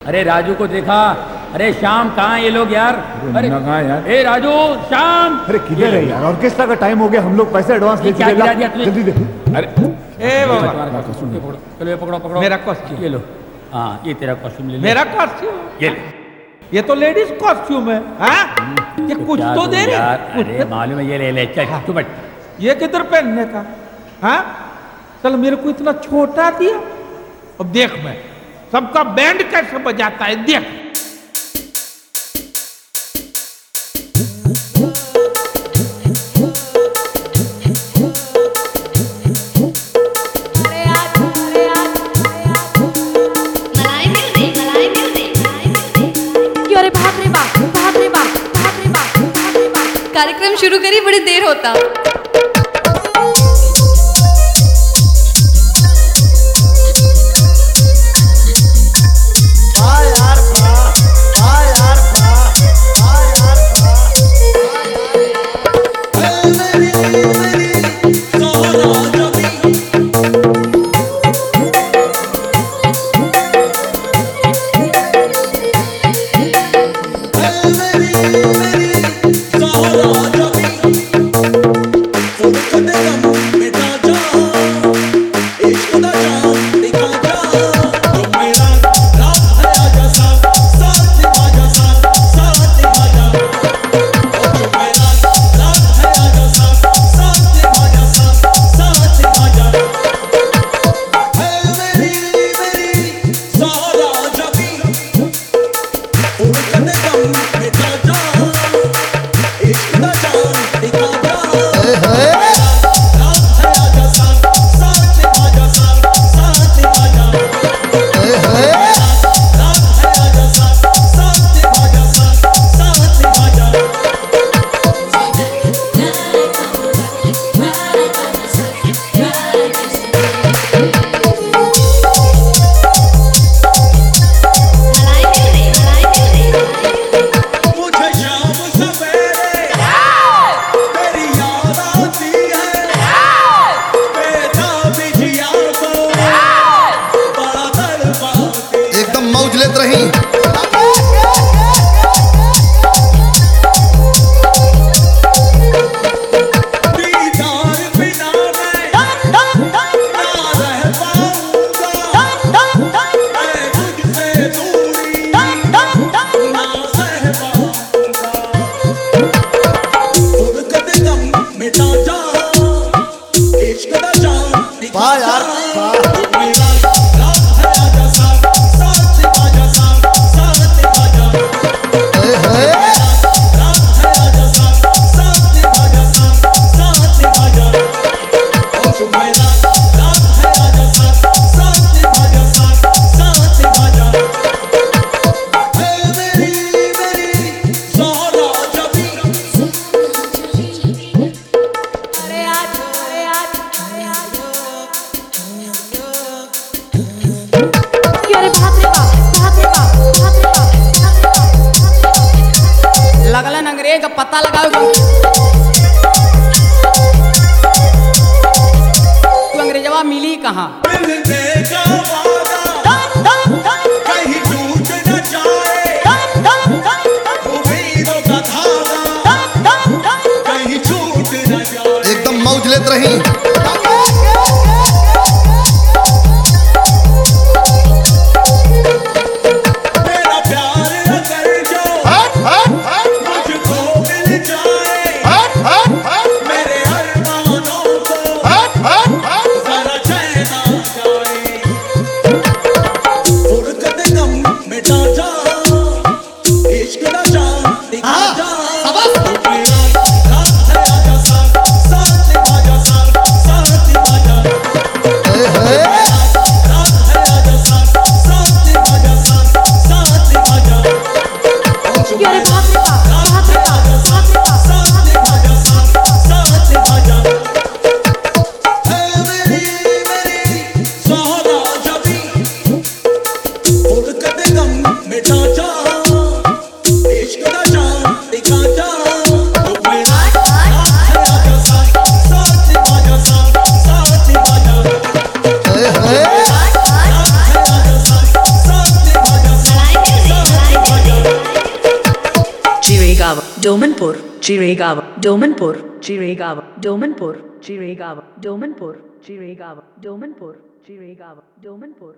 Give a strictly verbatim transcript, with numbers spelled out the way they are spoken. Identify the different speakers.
Speaker 1: अरे राजू को देखा? अरे श्याम कहाँ है ये लोग यार? अरे
Speaker 2: कहाँ यार?
Speaker 1: ए राजू, श्याम,
Speaker 2: अरे किधर है यार? ऑर्केस्ट्रा का टाइम हो गया, हम लोग पैसे एडवांस ले
Speaker 1: क्या गिरा दिया तुझे?
Speaker 2: जल्दी दे। अरे
Speaker 3: ए बाबा,
Speaker 1: चलो ये पकड़ो पकड़ो
Speaker 3: मेरा कॉस्ट्यूम
Speaker 1: ये लो। हाँ ये तेरा कॉस्ट्यूम ले लो।
Speaker 3: मेरा कॉस्ट्यूम
Speaker 1: ये ले।
Speaker 3: ये तो लेडीज कॉस्ट्यूम है। हाँ? ये कुछ
Speaker 1: क्या
Speaker 3: तो
Speaker 1: दूं
Speaker 3: दे रहे
Speaker 1: यार?
Speaker 3: कुछ
Speaker 1: अरे
Speaker 3: तो-
Speaker 1: मालूम है, ये ले ले चल तू बैठ।
Speaker 3: ये किधर पहनने का? हाँ? चल मेरे को इतना छोटा दिया। अब देख मैं सबका बैंड कैसे बजाता है, देख।
Speaker 4: कार्यक्रम शुरू करी, बड़ी देर होता।
Speaker 5: पता लगाओ तू अंग्रेजवा मिली कहाँ?
Speaker 6: एकदम मौज लेत रही।
Speaker 7: Chiregaon, Domanpur, Chiregaon, Domanpur, Chiregaon, Domanpur, Chiregaon, Domanpur, Chiregaon, Domanpur, Chiregaon, Domanpur.